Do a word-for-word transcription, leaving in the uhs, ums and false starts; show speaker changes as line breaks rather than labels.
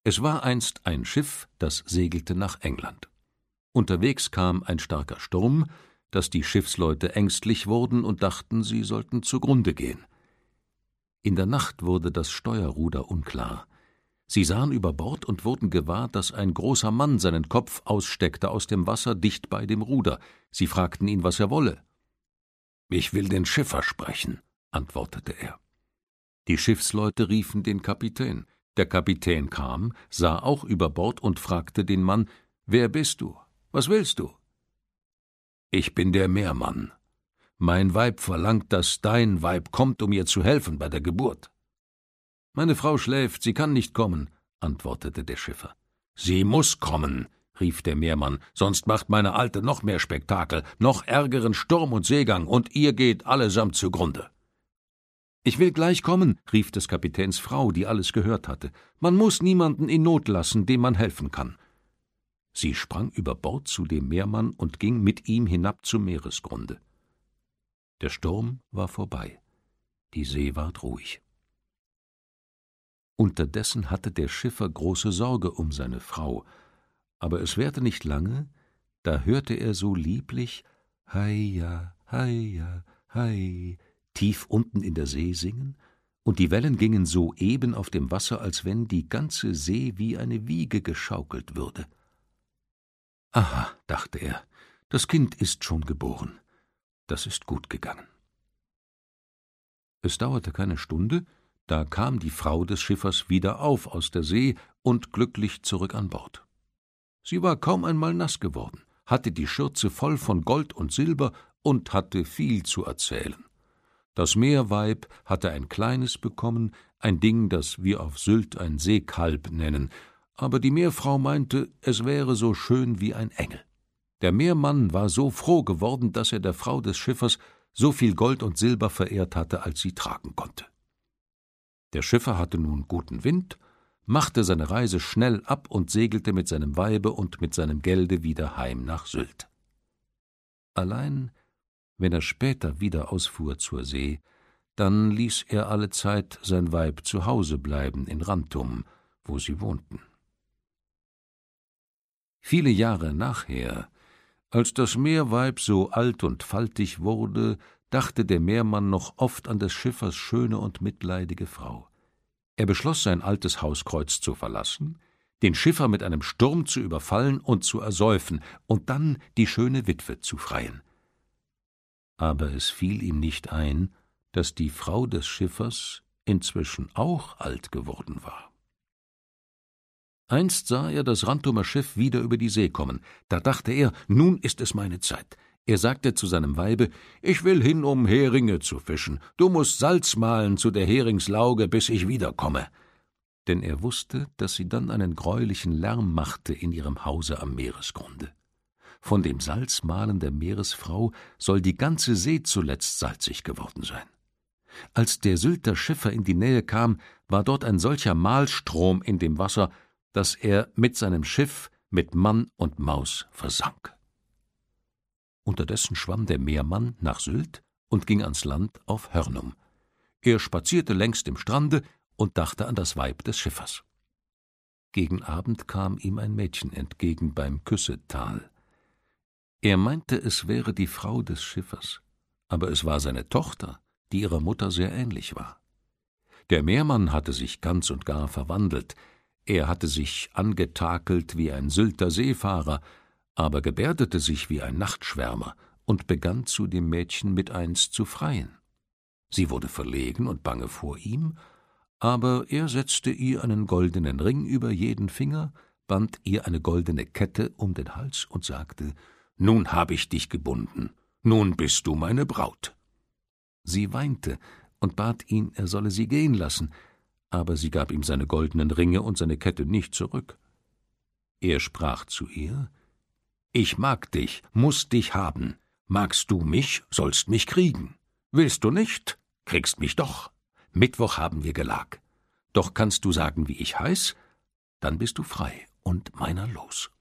Es war einst ein Schiff, das segelte nach England. Unterwegs kam ein starker Sturm, dass die Schiffsleute ängstlich wurden und dachten, sie sollten zugrunde gehen. In der Nacht wurde das Steuerruder unklar. Sie sahen über Bord und wurden gewahr, dass ein großer Mann seinen Kopf aussteckte aus dem Wasser dicht bei dem Ruder. Sie fragten ihn, was er wolle. »Ich will den Schiffer sprechen«, antwortete er. Die Schiffsleute riefen den Kapitän. Der Kapitän kam, sah auch über Bord und fragte den Mann, »Wer bist du? Was willst du?« »Ich bin der Meermann. Mein Weib verlangt, dass dein Weib kommt, um ihr zu helfen bei der Geburt.« »Meine Frau schläft, sie kann nicht kommen«, antwortete der Schiffer. »Sie muss kommen«, rief der Meermann, »sonst macht meine Alte noch mehr Spektakel, noch ärgeren Sturm und Seegang, und ihr geht allesamt zugrunde.« »Ich will gleich kommen«, rief des Kapitäns Frau, die alles gehört hatte. »Man muß niemanden in Not lassen, dem man helfen kann.« Sie sprang über Bord zu dem Meermann und ging mit ihm hinab zum Meeresgrunde. Der Sturm war vorbei. Die See ward ruhig. Unterdessen hatte der Schiffer große Sorge um seine Frau, aber es währte nicht lange, da hörte er so lieblich »Heia, heia, hei« tief unten in der See singen, und die Wellen gingen so eben auf dem Wasser, als wenn die ganze See wie eine Wiege geschaukelt würde. »Aha«, dachte er, »das Kind ist schon geboren. Das ist gut gegangen.« Es dauerte keine Stunde, da kam die Frau des Schiffers wieder auf aus der See und glücklich zurück an Bord. Sie war kaum einmal nass geworden, hatte die Schürze voll von Gold und Silber und hatte viel zu erzählen. Das Meerweib hatte ein kleines bekommen, ein Ding, das wir auf Sylt ein Seekalb nennen, aber die Meerfrau meinte, es wäre so schön wie ein Engel. Der Meermann war so froh geworden, dass er der Frau des Schiffers so viel Gold und Silber verehrt hatte, als sie tragen konnte. Der Schiffer hatte nun guten Wind, machte seine Reise schnell ab und segelte mit seinem Weibe und mit seinem Gelde wieder heim nach Sylt. Allein, wenn er später wieder ausfuhr zur See, dann ließ er allezeit sein Weib zu Hause bleiben in Rantum, wo sie wohnten. Viele Jahre nachher, als das Meerweib so alt und faltig wurde, dachte der Meermann noch oft an des Schiffers schöne und mitleidige Frau. Er beschloss, sein altes Hauskreuz zu verlassen, den Schiffer mit einem Sturm zu überfallen und zu ersäufen und dann die schöne Witwe zu freien. Aber es fiel ihm nicht ein, dass die Frau des Schiffers inzwischen auch alt geworden war. Einst sah er das Rantumer Schiff wieder über die See kommen. Da dachte er, nun ist es meine Zeit. Er sagte zu seinem Weibe, »Ich will hin, um Heringe zu fischen. Du musst Salz mahlen zu der Heringslauge, bis ich wiederkomme.« Denn er wusste, dass sie dann einen greulichen Lärm machte in ihrem Hause am Meeresgrunde. Von dem Salzmahlen der Meeresfrau soll die ganze See zuletzt salzig geworden sein. Als der Sylter Schiffer in die Nähe kam, war dort ein solcher Mahlstrom in dem Wasser, dass er mit seinem Schiff mit Mann und Maus versank. Unterdessen schwamm der Meermann nach Sylt und ging ans Land auf Hörnum. Er spazierte längs dem Strande und dachte an das Weib des Schiffers. Gegen Abend kam ihm ein Mädchen entgegen beim Küssetal. Er meinte, es wäre die Frau des Schiffers, aber es war seine Tochter, die ihrer Mutter sehr ähnlich war. Der Meermann hatte sich ganz und gar verwandelt. Er hatte sich angetakelt wie ein Sylter Seefahrer, aber gebärdete sich wie ein Nachtschwärmer und begann zu dem Mädchen mit eins zu freien. Sie wurde verlegen und bange vor ihm, aber er setzte ihr einen goldenen Ring über jeden Finger, band ihr eine goldene Kette um den Hals und sagte, »Nun hab ich dich gebunden, nun bist du meine Braut.« Sie weinte und bat ihn, er solle sie gehen lassen, aber sie gab ihm seine goldenen Ringe und seine Kette nicht zurück. Er sprach zu ihr, »Ich mag dich, muß dich haben. Magst du mich, sollst mich kriegen. Willst du nicht, kriegst mich doch. Mittwoch haben wir Gelag. Doch kannst du sagen, wie ich heiß, dann bist du frei und meiner los.«